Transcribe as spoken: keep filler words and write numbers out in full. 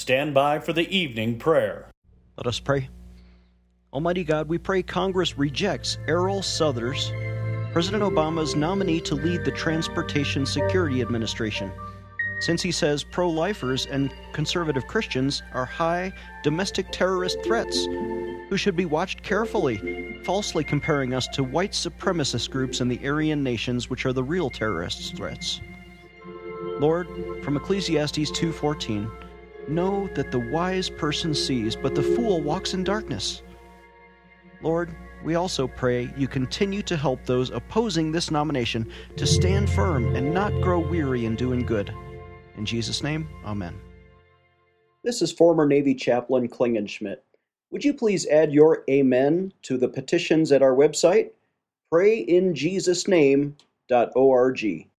stand by for the evening prayer. Let us pray. Almighty God, we pray Congress rejects Errol Southers, President Obama's nominee to lead the Transportation Security Administration, since he says pro-lifers and conservative Christians are high domestic terrorist threats who should be watched carefully, falsely comparing us to white supremacist groups in the Aryan nations, which are the real terrorist threats. Lord, from Ecclesiastes two fourteen, know that the wise person sees, but the fool walks in darkness. Lord, we also pray you continue to help those opposing this nomination to stand firm and not grow weary in doing good. In Jesus' name, amen. This is former Navy Chaplain Klingenschmitt. Would you please add your amen to the petitions at our website, pray in jesus name dot org.